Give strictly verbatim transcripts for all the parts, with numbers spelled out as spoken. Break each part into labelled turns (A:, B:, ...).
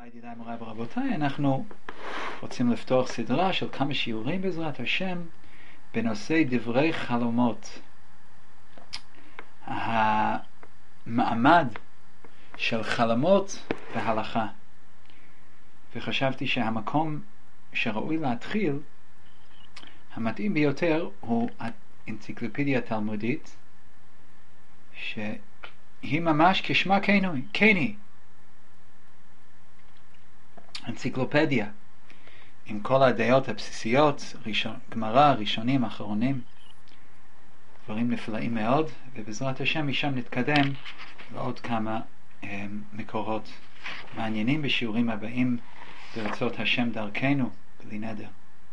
A: ידידיי מוריי ורבותיי, אנחנו רוצים לפתוח סדרה של כמה שיעורים בעזרת השם בנושא דברי חלומות. המעמד של חלומות והלכה. וחשבתי שהמקום שראוי להתחיל, המתאים ביותר, הוא האנציקלופדיה התלמודית, שהיא ממש כשמה כן היא. אנציקלופדיה עם כל הדעות הבסיסיות, ראשון, גמרא, ראשונים, אחרונים, דברים נפלאים מאוד, ובעזרת השם משם נתקדם לעוד כמה אה, מקורות מעניינים בשיעורים הבאים ברצות השם דרכנו, בלי נדר.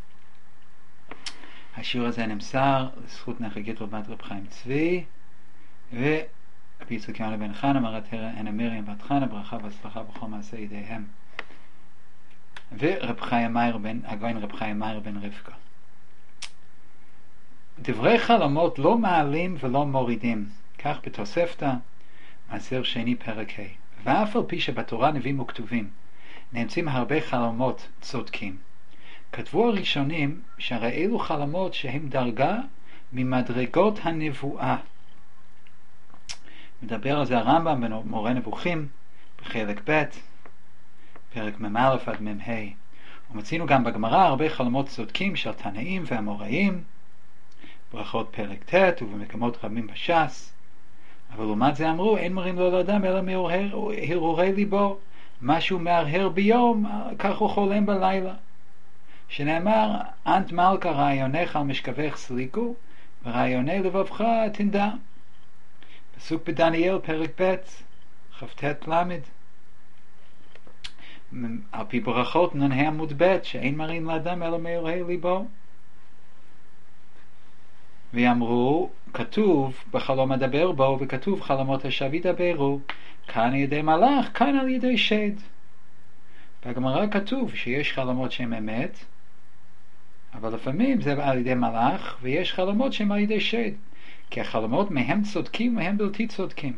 A: השיעור הזה נמסר לזכות נחגית רבת רב חיים צבי ורבי יצחק יונה בן חנה מרת הרע ענה מרים בת חנה, ברכה והצלחה בכל מעשה ידיהם, ורב חיים מאיר בן הגויין רב חיים מאיר בן רבקה. דברי חלומות לא מעלים ולא מורידים, כך בתוספתא מעשר שני פרק ה'. ואף על פי שבתורה נביאים וכתובים נמצאים הרבה חלומות צודקים, כתבו הראשונים שהרי אלו חלומות שהם דרגה ממדרגות הנבואה. מדבר על זה הרמב"ם במורה נבוכים בחלק ב' פרק מ"א עד מ"ה. ומצינו גם בגמרא הרבה חלומות צודקים של תנאים ואמוראים, ברכות פרק ט' ובמקומות רבים בש"ס. אבל לעומת זה אמרו אין מורים לו לאדם אלא מהרהורי ליבו, משהו מהרהר ביום כך הוא חולם בלילה, שנאמר אנט מלכה רעיונך על משכבך סליקו ורעיוני לבבך תנדע. פסוק בדניאל פרק ב' כ"ט למד. על פי ברכות נ"ה עמוד ב' שאין מראים לאדם אלא מהרהורי ליבו. ואמרו כתוב בחלום אדבר בו, וכתוב חלומות השווא ידברו, כאן על ידי מלאך, כאן על ידי שד. בגמרא כתוב שיש חלומות שהם אמת, אבל לפעמים זה על ידי מלאך, ויש חלומות שהם על ידי שד, כי החלומות מהם צודקים והם בלתי צודקים.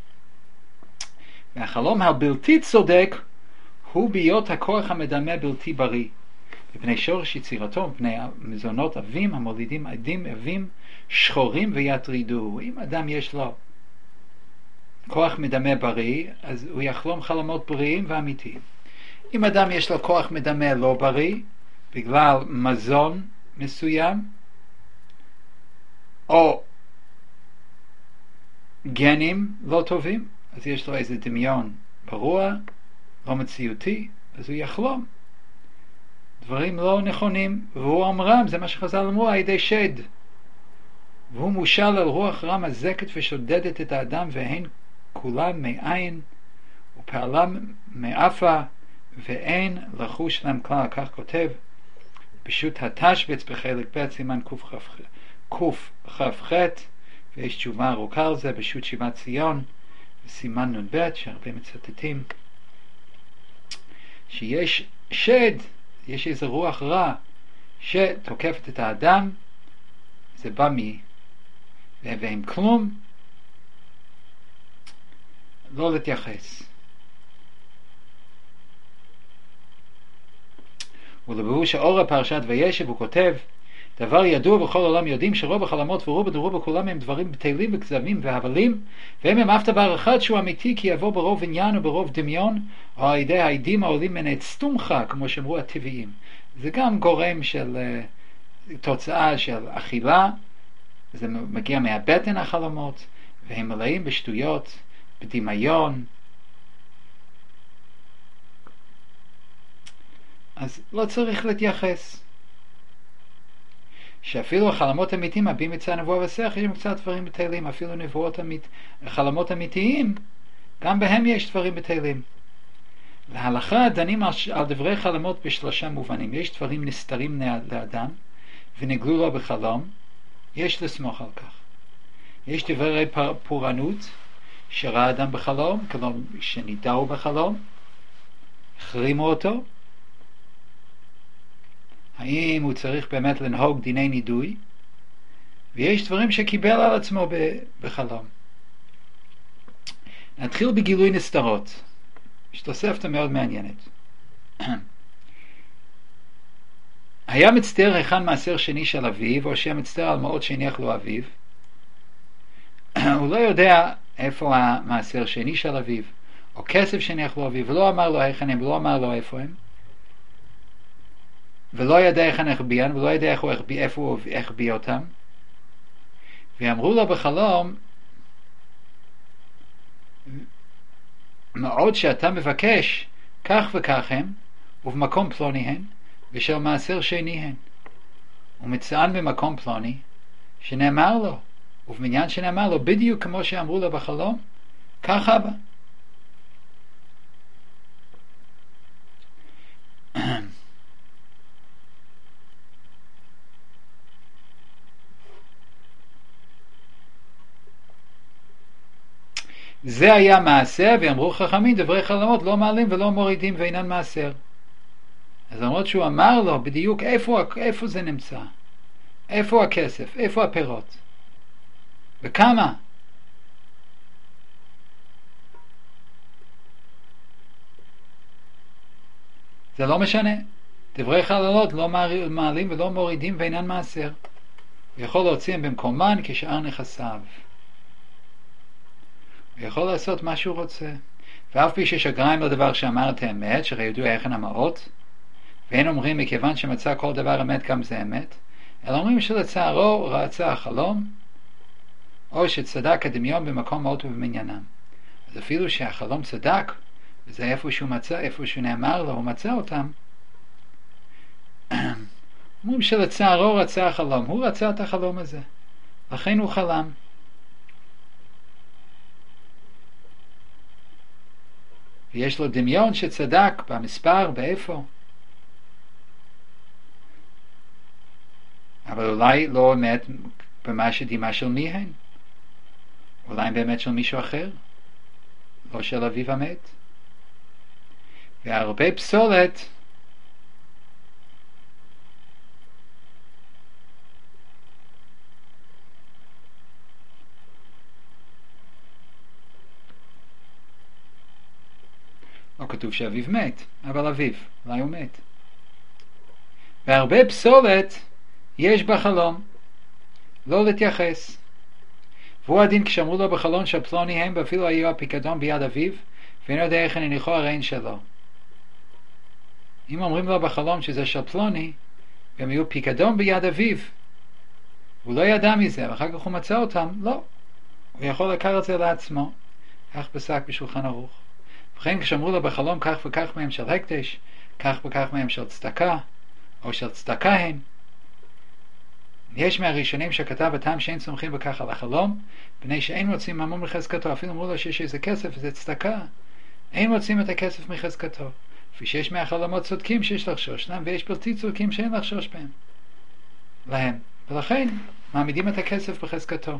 A: והחלום הבלתי צודק הוא ביות הכוח המדמה בלתי בריא, מפני שורש יצירתו, מפני מזונות אבים המולידים עדים אבים שחורים ויטרידו. אם אדם יש לו כוח מדמה בריא, אז הוא יחלום חלומות בריאים ואמיתיים. אם אדם יש לו כוח מדמה לא בריא, בגלל מזון מסוים, או גנים לא טובים, אז יש לו איזה דמיון פרוע, לא מציאותי, אז הוא יחלום דברים לא נכונים, והוא אמרם, זה מה שחז"ל אמרו, על ידי שד. והוא מושל על רוח רע מזקת ושודדת את האדם, והן כולם מעין ופעלם מאפה, ואין לחוש להם כלל. כך כותב פשוט התשבץ בחלק ב' סימן קכ"ח, ויש תשובה ארוכה על זה בשו"ת שיבת ציון סימן נ"ב, שהרבה מצטטים שיש שד, יש איזה רוח רע שתוקפת את האדם, זה בא מי ועם כלום לא להתייחס. ולבואו שאורה פרשת וישב הוא כותב דבר ידוע בכל העולם יודעים שרוב החלומות ורוב דרוב כולם הם דברים בטלים וכזבים והבלים, והם הם אף דבר אחד שהוא אמיתי, כי יבוא ברוב עניין או ברוב דמיון או על ידי העדים העולים מן הצטומחה, כמו שאמרו הטבעיים. זה גם גורם של uh, תוצאה של אכילה, זה מגיע מהבטן החלומות, והם מלאים בשטויות, בדמיון. אז לא צריך להתייחס. שאפילו החלומות אמיתיים מביאים מצד הנבואה והשכל, יש קצת דברים בטלים, אפילו נבואות אמית, חלומות אמיתיים, גם בהם יש דברים בטלים. להלכה דנים על, על דברי חלומות בשלושה מובנים. יש דברים נסתרים לאדם ונגלו לו בחלום, יש לסמוך על כך. יש דברי פורענות שראה אדם בחלום, כלומר שנידעו בחלום, החרימו אותו, האם הוא צריך באמת לנהוג דיני נידוי, ויש דברים שקיבל על עצמו בחלום. נתחיל בגילוי נסתרות. יש תוספתא מאוד מעניינת. היה מצטער היכן מעשר שני של אביו, או שהיה מצטער על מעות שהניח לו אביו. הוא לא יודע איפה המעשר שני של אביו, או כסף שהניח לו אביו, ולא אמר לו היכן הם, ולא אמר לו איפה הם, ולא ידע איך הם החביאן, ולא ידע איפה הוא החביא אותם. ואמרו לו בחלום, מעות שאתה מבקש, כך וכך הם, ובמקום פלוני הן, ושל מעשר שני הן. ומצאן במקום פלוני, שנאמר לו, ובמניין שנאמר לו, בדיוק כמו שאמרו לו בחלום, כך הבא. זה היה מעשר, ואמרו חכמים, דברי חלומות לא מעלים ולא מורידים ואינן מעשר. אז למרות שהוא אמר לו בדיוק איפה, איפה זה נמצא, איפה הכסף, איפה הפירות, וכמה. זה לא משנה. דברי חלומות לא מעלים ולא מורידים ואינן מעשר. הוא יכול להוציאם במקומן כשאר נכסיו. הוא יכול לעשות מה שהוא רוצה. ואף פי ששגריים לדבר שאמרת אמת, שהרי ידוע היכן המעות, ואין אומרים מכיוון שמצא כל דבר אמת גם זה אמת, אלא אומרים שלצערו רצה החלום, או שצדק הדמיון במקום מעות ובמניינם. אז אפילו שהחלום צדק, וזה איפה שהוא מצא, איפה שהוא נאמר לו, הוא מצא אותם, אומרים שלצערו רצה החלום, הוא רצה את החלום הזה, לכן הוא חלם. ויש לו דמיון שצדק במספר, באיפה. אבל אולי לא אמת במה שדימה של מי הן. אולי באמת של מישהו אחר, לא של אביו המת. והרבה פסולת לא כתוב שאביו מת, אבל אביו, אולי הוא מת. והרבה פסולת יש בחלום, לא להתייחס. והוא הדין כשאמרו לו בחלום שפלוני הם, ואפילו היו הפיקדון ביד אביו, ואין יודע איך הניחו הרעין שלו. אם אומרים לו בחלום שזה של פלוני, והם היו פיקדון ביד אביו, הוא לא ידע מזה, ואחר כך הוא מצא אותם, לא. הוא יכול לקחת את זה לעצמו. כך פסק בשולחן ערוך. וכן כשאמרו לו בחלום כך וכך מהם של הקדש, כך וכך מהם של צדקה, או של צדקה הן. יש מהראשונים שכתב הטעם שאין סומכים בכך על החלום, בני שאין מוצאים ממון מחזקתו, אפילו אמרו לו שיש איזה כסף וזה צדקה, אין מוצאים את הכסף מחזקתו. לפי שיש מהחלומות צודקים שיש לחשוש להם, ויש בלתי צודקים שאין לחשוש בהם להם, ולכן מעמידים את הכסף בחזקתו.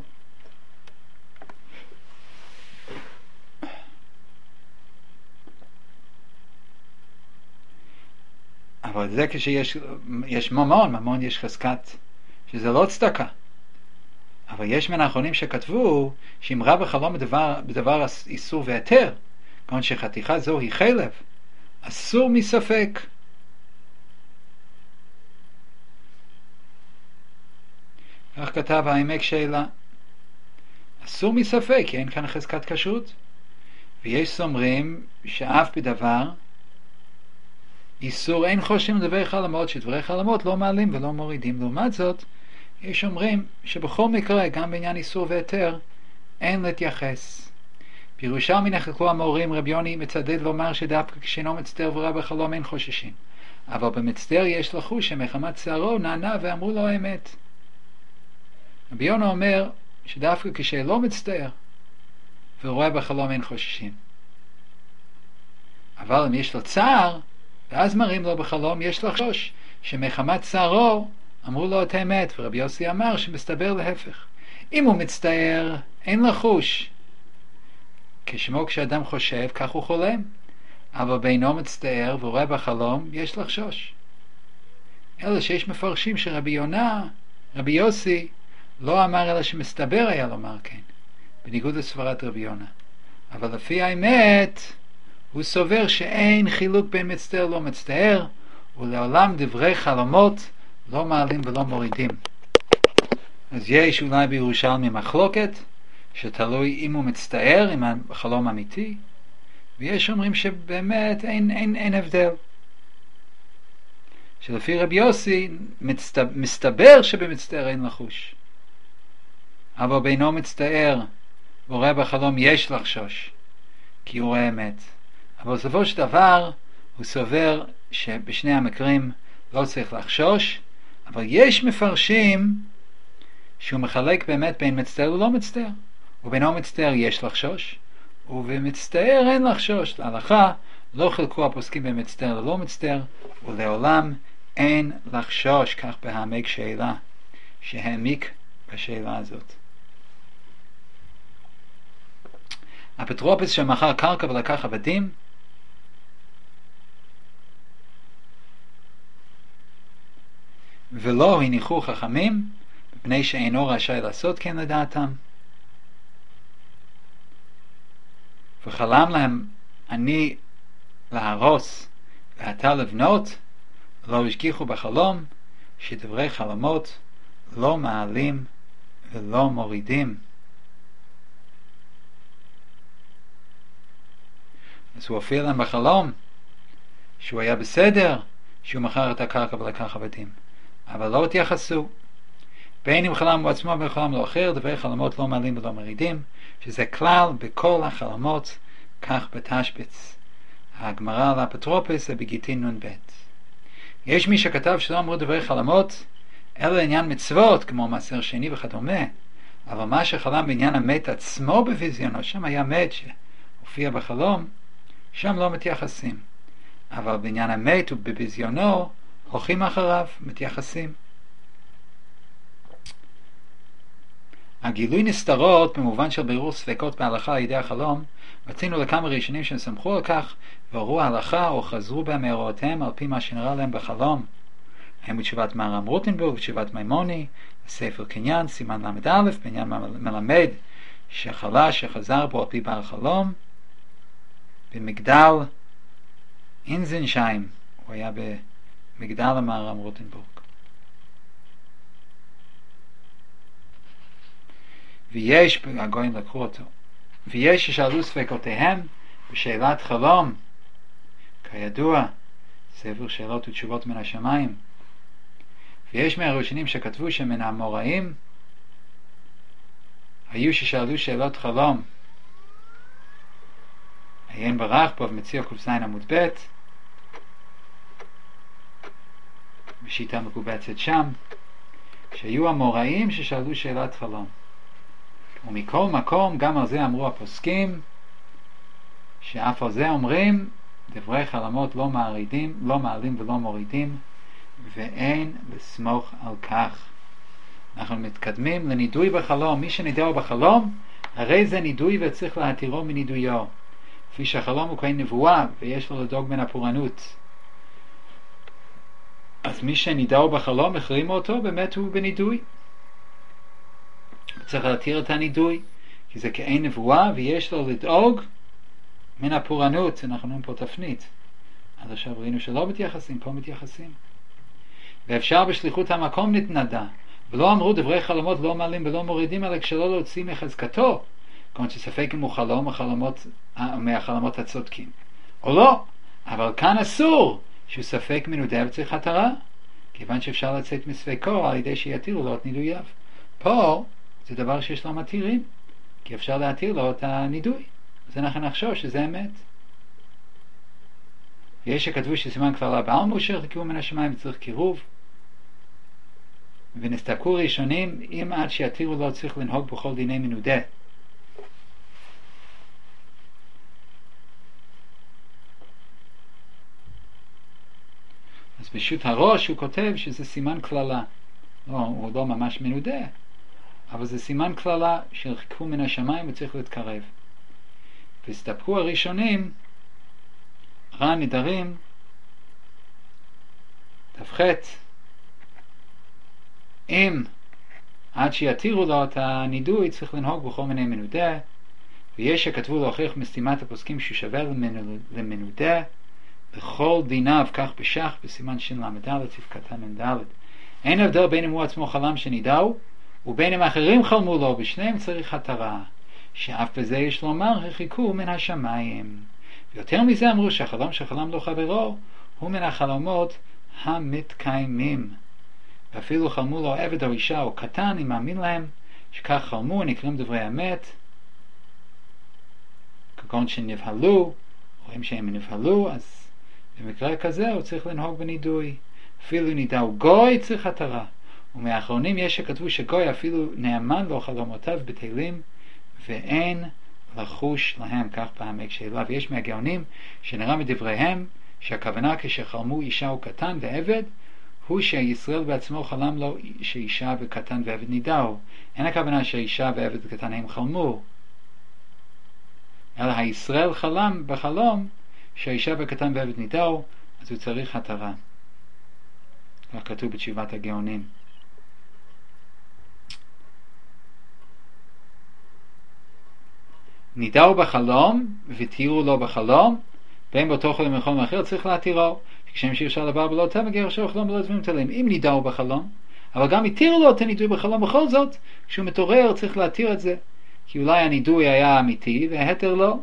A: אבל זה כשיש יש ממון, ממון יש חזקת, שזה לא צדקה. אבל יש מן האחרונים שכתבו שאם רע בחלום בדבר, בדבר איסור והיתר, כמובן שחתיכה זו היא חלב, אסור מספק. כך כתב העמק שאלה. אסור מספק, כי אין כאן חזקת כשרות. ויש סומרים שאף בדבר איסור אין חושבים לדברי חלומות, שדברי חלומות לא מעלים ולא מורידים. לעומת זאת, יש אומרים שבכל מקרה, גם בעניין איסור והיתר, אין להתייחס. פירושם נחלקו המורים, רבי יוני מצדד לומר שדווקא כשאינו מצטער ורע בחלום אין חוששים. אבל במצטער יש לחוש שמחמת צערו נענה ואמרו לו האמת. רבי יוני אומר שדווקא כשלא מצטער ורואה בחלום אין חוששים. אבל אם יש לו צער, ואז מראים לו בחלום, יש לחשוש שמחמת צערו אמרו לו את האמת, ורבי יוסי אמר שמסתבר להפך. אם הוא מצטער, אין לחוש. כשמו כשאדם חושב, כך הוא חולם. אבל בינו מצטער ורואה בחלום, יש לחשוש. אלא שיש מפרשים שרבי יונה, רבי יוסי, לא אמר אלא שמסתבר היה לומר כן, בניגוד לסברת רבי יונה. אבל לפי האמת, הוא סובר שאין חילוק בין מצטער לא מצטער, ולעולם דברי חלומות לא מעלים ולא מורידים. אז יש אולי בירושלמי מחלוקת, שתלוי אם הוא מצטער, אם החלום אמיתי, ויש אומרים שבאמת אין, אין, אין הבדל. שלפי רבי יוסי מצטבר, מסתבר שבמצטער אין לחוש. אבל בינו מצטער ורואה בחלום יש לחשוש, כי הוא רואה אמת. אבל בסופו של דבר הוא סובר שבשני המקרים לא צריך לחשוש, אבל יש מפרשים שהוא מחלק באמת בין מצטער ולא מצטער. ובינו מצטער יש לחשוש, ובמצטער אין לחשוש. להלכה לא חילקו הפוסקים בין מצטער ולא מצטער, ולעולם אין לחשוש, כך בהעמק שאלה, שהעמיק בשאלה הזאת. אפוטרופוס שמכר קרקע ולקח עבדים, ולא הניחו חכמים, מפני שאינו רשאי לעשות כן לדעתם. וחלם להם אני להרוס ואתה לבנות, לא השגיחו בחלום שדברי חלומות לא מעלים ולא מורידים. אז הוא הופיע להם בחלום שהוא היה בסדר, שהוא מכר את הקרקע ולקח עבדים, אבל לא התייחסו. בין אם חלם הוא עצמו ובין חלם לא אחר, דברי חלומות לא מעלים ולא מורידים, שזה כלל בכל החלומות, כך בתשבץ. הגמרא על האפוטרופוס זה בגיטין נון ב'. יש מי שכתב שלא אמרו דברי חלומות אלא עניין מצוות כמו מעשר שני וכדומה, אבל מה שחלם בעניין המת עצמו בוויזיונו, שם היה מת שהופיע בחלום, שם לא מתייחסים. אבל בעניין המת ובוויזיונו הולכים אחריו, מתייחסים. הגילוי נסתרות במובן של בירור ספקות בהלכה על ידי החלום, מצינו לכמה ראשונים שסמכו על כך והורו ההלכה או חזרו בהם מהוראותיהם על פי מה שנראה להם בחלום. הם בתשובת מהר"ם רוטנבורג, בתשובת מימוני, בספר קניין, סימן למד א', בעניין מלמד שחלה שחזר בו על פי בעל חלום, במגדל אינזנשיים, הוא היה במגדל המהר"ם רוטנבורג. ויש, הגויים לקחו אותו, ויש ששאלו ספקותיהם בשאלת חלום, כידוע, ספר שאלות ותשובות מן השמיים. ויש מהראשונים שכתבו שמן האמוראים היו ששאלו שאלות חלום. עיין ברח פה ומציע ק"ז עמוד ב' בשיטה מקובצת שם, שהיו אמוראים ששאלו שאלת חלום. ומכל מקום גם על זה אמרו הפוסקים, שאף על זה אומרים דברי חלומות לא מערידים, לא מעלים ולא מורידים, ואין לסמוך על כך. אנחנו מתקדמים לנידוי בחלום. מי שנידוי בחלום, הרי זה נידוי וצריך להתירו מנידויו. לפי שהחלום הוא כאין נבואה ויש לו לדאוג מן הפורענות. אז מי שנידוי בחלום, החרימו אותו, באמת הוא בנידוי. צריך להתיר את הנידוי, כי זה כאין נבואה ויש לו לדאוג מן הפורענות. אנחנו נראים פה תפנית. עד עכשיו ראינו שלא מתייחסים, פה מתייחסים. ואפשר בשליחות המקום נתנדה, ולא אמרו דברי חלומות לא מעלים ולא מורידים, אלא כשלא להוציא מחזקתו, כלומר שספק אם הוא חלום מהחלומות, מהחלומות הצודקים או לא. אבל כאן אסור שהוא ספק מנודה וצריך התרה, כיוון שאפשר לצאת מספקו על ידי שיתירו לו את נידוייו. פה זה דבר שיש לו מתירים, כי אפשר להתיר לו את הנידוי, אז אנחנו נחשוב שזה אמת. יש שכתבו שסימן כבר לבעל מושר קירוב מן השמיים וצריך קירוב, ונסתפקו ראשונים אם עד שיתירו לו צריך לנהוג בכל דיני מנודה. אז בשו"ת הראש הוא כותב שזה סימן כללה. לא, הוא לא ממש מנודה, אבל זה סימן כללה של קירוב מן השמיים וצריך להתקרב. והסתפקו הראשונים, ר"ן נדרים תפחת, אם עד שיתירו לו את הנידוי צריך לנהוג בכל מיני מנודה, ויש שכתבו להוכיח מסתימת הפוסקים שהוא שווה למנודה בכל דיניו, כך בשח בסימן שין למד סעיף קטן מ"ד. אין הבדל בין אם הוא עצמו חלם שנידעו ובין אם אחרים חלמו לו, בשניהם צריך התרה, שאף בזה יש לומר הרחיקו מן השמיים. ויותר מזה אמרו שהחלום שחלם לו חברו הוא מן החלומות המתקיימים, ואפילו חלמו לו עבד או אישה או קטן, אם מאמין להם שכך חלמו, נקראים דברי אמת, כגון שנבהלו, רואים שהם נבהלו, אז במקרה כזה הוא צריך לנהוג בנידוי. אפילו נידעו גוי צריך התרה, ומאחרונים יש שכתבו שגוי אפילו נאמן לו חלומותיו בטלים ואין לחוש להם, כך פעמי כשאלה. ויש מהגאונים שנראה מדבריהם שהכוונה כשחלמו אישה או קטן ועבד הוא שישראל בעצמו חלם לו שאישה וקטן ועבד נידעו. אין הכוונה שאישה ועבד וקטן הם חלמו, אלא הישראל חלם בחלום שהאישה וקטן ועבד נידעו, אז הוא צריך התרה. כך כתוב בתשובת הגאונים. נידעו בחלום ותירו לו בחלום, בין באותו חלום מחלום אחר צריך להתירו, כשם שאפשר לבר בלא טבע גר אשר חלום בלא דברים תלים. אם נידעו בחלום אבל גם התירו לו את הנידוי בחלום, בכל זאת כשהוא מתעורר צריך להתיר את זה, כי אולי הנידוי היה אמיתי וההתר לא.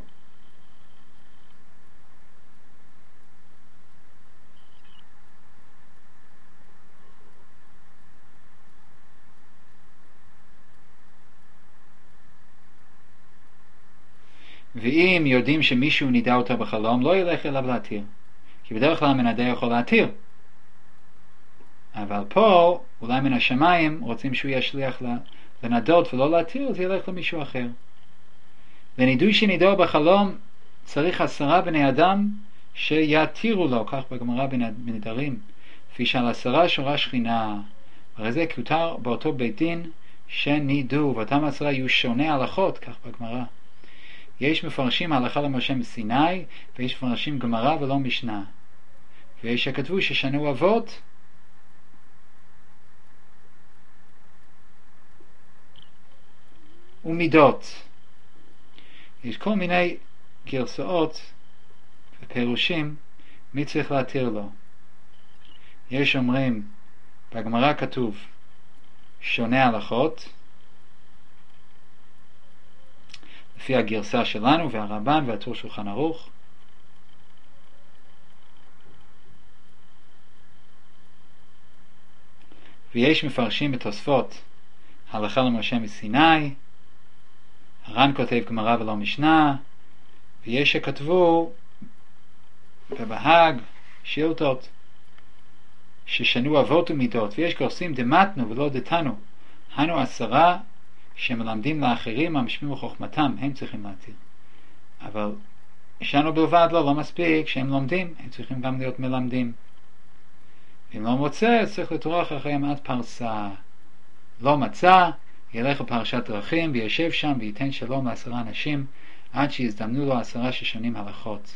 A: ואם יודעים שמישהו נידע אותו בחלום, לא ילך אליו להתיר, כי בדרך כלל המנדה יכול להתיר, אבל פה אולי מן השמיים רוצים שהוא ישליח לנדות ולא להתיר, אז ילך למישהו אחר. ונידוי שנידעו בחלום צריך עשרה בני אדם שיתירו לו, כך בגמרא בנדרים, לפי שעל עשרה שורה שכינה, הרי זה כותר באותו בית דין שנידעו, ואותם עשרה יהיו שונה הלכות, כך בגמרא. יש מפרשים ההלכה למשה מסיני, ויש מפרשים גמרא ולא משנה, ויש שכתבו ששנו אבות ומידות. יש כל מיני גרסאות ופירושים מי צריך להתיר לו. יש אומרים בגמרא כתוב שונה הלכות לפי הגרסה שלנו והרמב"ן והטור שולחן ערוך, ויש מפרשים בתוספות הלכה למשה מסיני, הר"ן כותב גמרא ולא משנה, ויש שכתבו בבהג שילטות ששנו אבות ומידות, ויש גורסים דמתנו ולא דתנו, הנו עשרה שמלמדים לאחרים המשפיעים בחוכמתם, הם צריכים להתיר. אבל שנו בלבד לא, לא מספיק שהם לומדים, הם צריכים גם להיות מלמדים. ואם לא מוצא, צריך לטרוח אחריהם עד פרסה. לא מצא, ילך לפרשת דרכים וישב שם וייתן שלום לעשרה אנשים עד שיזדמנו לו עשרה ששונים הלכות.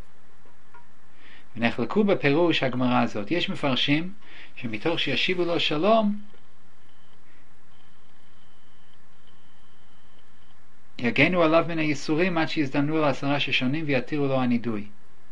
A: ונחלקו בפירוש הגמרא הזאת. יש מפרשים שמתוך שישיבו לו שלום יגנו עליו מן הייסורים עד שיזדמנו לו עשרה ששונים ויתירו לו הנידוי.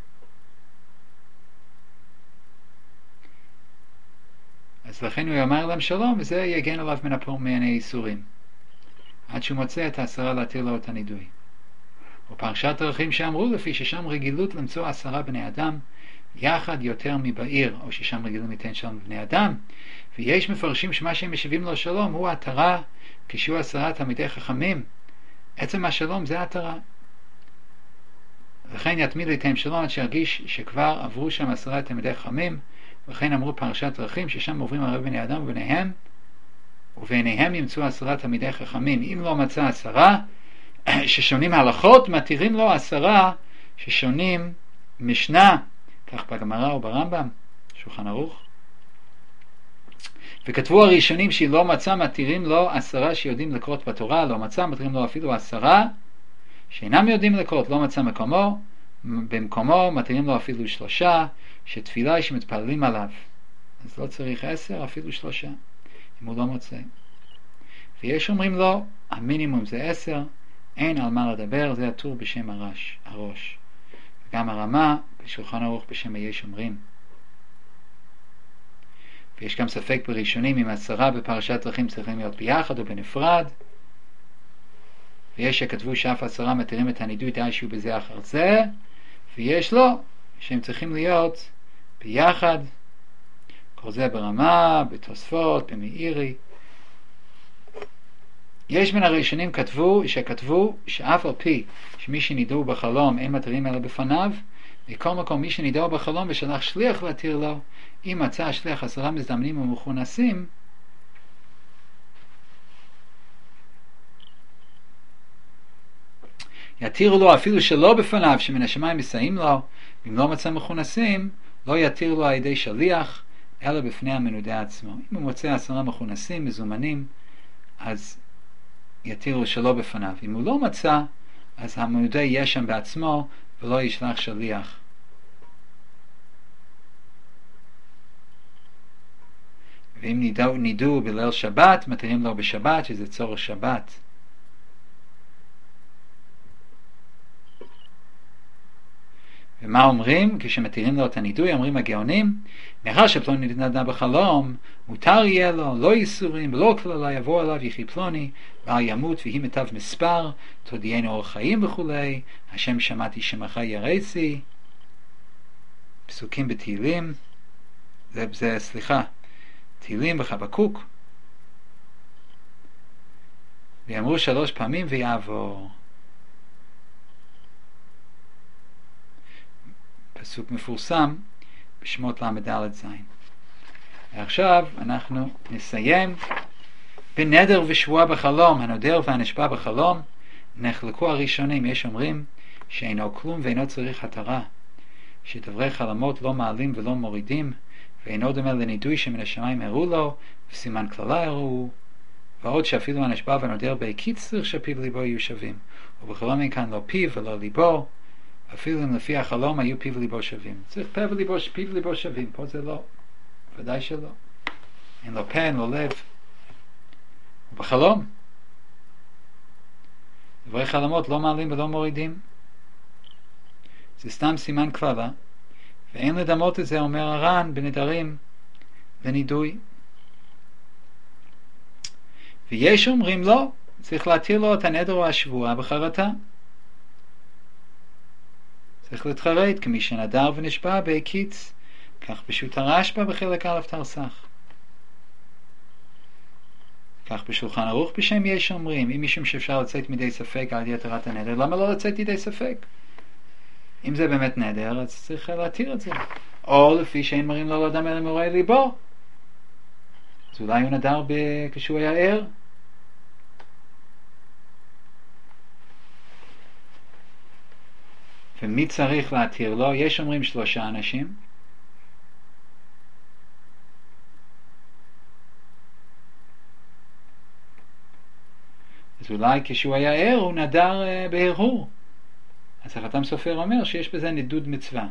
A: אז לכן הוא יאמר להם שלום, וזה יגן עליו מן הפור מן הייסורים עד שהוא מוצא את העשרה להתיר לו את הנידוי. ופרשת דרכים שאמרו לפי ששם רגילות למצוא עשרה בני אדם יחד יותר מבעיר, או ששם רגילות ניתן שלום בני אדם, ויש מפרשים שמה שהם משיבים לו שלום הוא התרה כשהוא עשרה תלמידי חכמים. עצם השלום זה התרה, וכן יתמיד איתם שלום עד שירגיש שכבר עברו שם עשרה תלמידי חכמים. וכן אמרו פרשת דרכים ששם עוברים הרבה בני אדם וביניהם וביניהם ימצאו עשרה תלמידי חכמים. אם לא מצא עשרה ששונים הלכות, מתירים לו עשרה ששונים משנה, כך בגמרא וברמב"ם שולחן ערוך. וכתבו הראשונים שהיא לא מצא, מתירים לו עשרה שיודעים לקרות בתורה, לא מצא, מתירים לו אפילו עשרה שאינם יודעים לקרות, לא מצא מקומו, במקומו מתירים לו אפילו שלושה שתפילה שמתפללים עליו, אז לא צריך עשר, אפילו שלושה אם הוא לא מוצא. ויש אומרים לו המינימום זה עשר, אין על מה לדבר, זה הטור בשם הראש, הראש. וגם הרמה בשולחן ערוך בשם היש אומרים. ויש גם ספק בראשונים אם עשרה בפרשת דרכים צריכים להיות ביחד או בנפרד. ויש שכתבו שאף עשרה מתירים את הנידוי די שהוא בזה אחר זה, ויש לו שהם צריכים להיות ביחד. כל זה ברמה, בתוספות, במאירי. יש מן הראשונים כתבו, שכתבו שאף על פי שמי שנידו בחלום אין מתירים אלא בפניו, מכל מקום מי שנידו בחלום ושלח שליח להתיר לו, אם מצא השליח עשרה מזדמנים ומכונסים, יתירו לו אפילו שלא בפניו, שמן השמיים מסייעים לו, אם לא מצא מכונסים, לא יתיר לו על ידי שליח, אלא בפני המנודה עצמו. אם הוא מוצא עשרה מכונסים, מזומנים, אז יתירו שלא בפניו. אם הוא לא מצא, אז המנודה יהיה שם בעצמו, ולא ישלח שליח. ואם נידו, נידו בליל שבת, מתירים לו בשבת, שזה צורך שבת. ומה אומרים? כשמתירים לו את הנידוי, אומרים הגאונים, מאחר שפלוני נדנדה בחלום, מותר יהיה לו, לא ייסורים, ולא כללה יבוא עליו יחי פלוני, ואל ימות ויהי מיטב מספר, תודיינו אור חיים וכולי, השם שמעתי שמך ירסי. פסוקים בתהילים, זה, זה סליחה, תהילים וחבקוק, ויאמרו שלוש פעמים ויעבור. פסוק מפורסם בשמות למד זין. ועכשיו אנחנו נסיים בנדר ושבועה בחלום. הנודר והנשבע בחלום נחלקו הראשונים. יש אומרים שאינו כלום ואינו צריך התרה, שדברי חלומות לא מעלים ולא מורידים, ואינו דומה לנידוי שמן השמיים הראו לו וסימן כללה הראו, ועוד שאפילו הנשבע והנודר בהקיץ צריך שפיו ליבו יהיו שווים, ובחלום אין כאן לא פיו ולא ליבו, אפילו אם לפי החלום היו פיו וליבו שווים. צריך פה וליבו, פיו וליבו שווים, פה זה לא, ודאי שלא. אין לו פה, אין לו לב. ובחלום דברי חלומות לא מעלים ולא מורידים, זה סתם סימן כללה, ואין לדמות את זה, אומר הר"ן בנדרים, לנידוי. ויש אומרים לא, צריך להתיר לו את הנדר או השבועה בחרטה. צריך להתחרט כמי שנדר ונשבע בהקיץ, כך פשוט הרשב"א בחלק א' תרס"ח. כך בשולחן ערוך בשם יש אומרים, אם משום שאפשר לצאת מידי ספק על ידי התרת הנדר, למה לא לצאת מידי ספק? אם זה באמת נדר, אז צריך להתיר את זה. או לפי שאין מרים לו לאדם אלא מראה ליבו, אז אולי הוא נדר כשהוא היה ער. ומי צריך להתיר לו? יש אומרים שלושה אנשים. אז אולי כשהוא היה ער הוא נדר uh, בהרהור. אז החתם סופר אומר שיש בזה נדוד מצווה.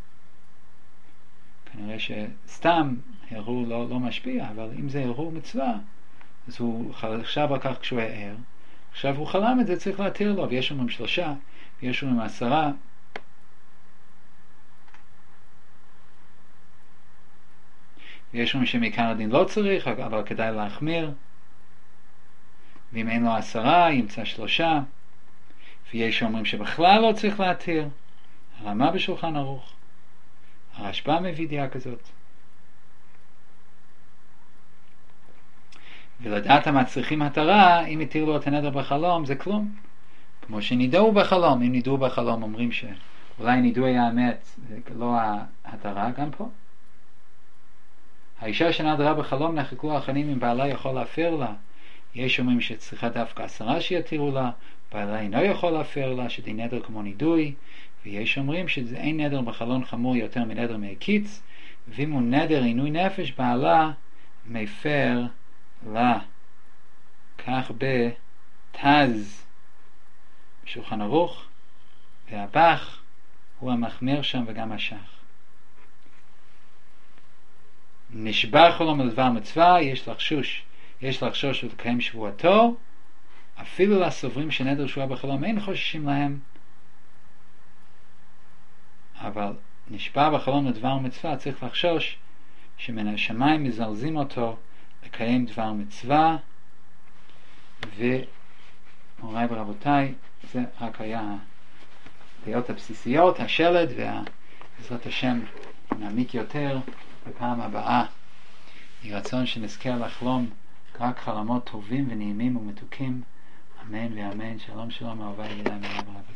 A: כנראה שסתם הרהור לא, לא משפיע, אבל אם זה הרהור מצווה, אז הוא חשב על כך כשהוא היה ער. עכשיו הוא חלם את זה, צריך להתיר לו. ויש אומרים שלושה, ויש אומרים עשרה. ויש אומרים שמעיקר הדין לא צריך, אבל כדאי להחמיר. ואם אין לו עשרה, ימצא שלושה. ויש אומרים שבכלל לא צריך להתיר. הרמה בשולחן ערוך. הרשב"א מביא דעה כזאת. ולדעת המצריכים התרה, אם יתיר לו את הנדר בחלום, זה כלום. כמו שנידעו בחלום. אם נידעו בחלום, אומרים שאולי נידעו היה אמת, זה לא התרה, גם פה. האישה שנדרה בחלום נחלקו האחרונים אם בעלה יכול להפר לה. יש אומרים שצריכה דווקא עשרה שיתירו לה, בעלה אינו יכול להפר לה, שדי נדר כמו נידוי, ויש אומרים שאין נדר בחלום חמור יותר מנדר מהקיץ, ואם הוא נדר עינוי נפש, בעלה מפר לה. כך בתז בשולחן ערוך, והבח הוא המחמיר שם וגם השח. נשבע חלום על דבר מצווה, יש לחשוש, יש לחשוש ולקיים שבועתו, אפילו לסוברים שנדר שואה בחלום אין חוששים להם, אבל נשבע בחלום לדבר מצווה, צריך לחשוש שמן השמיים מזלזים אותו לקיים דבר מצווה. ומוריי ורבותיי, זה רק היה הדעות הבסיסיות, השלד, ובעזרת השם נעמיק יותר בפעם הבאה. יהי רצון שנזכה לחלום רק חלומות טובים ונעימים ומתוקים, אמן ואמן. שלום שלום אהוביי ילדיי.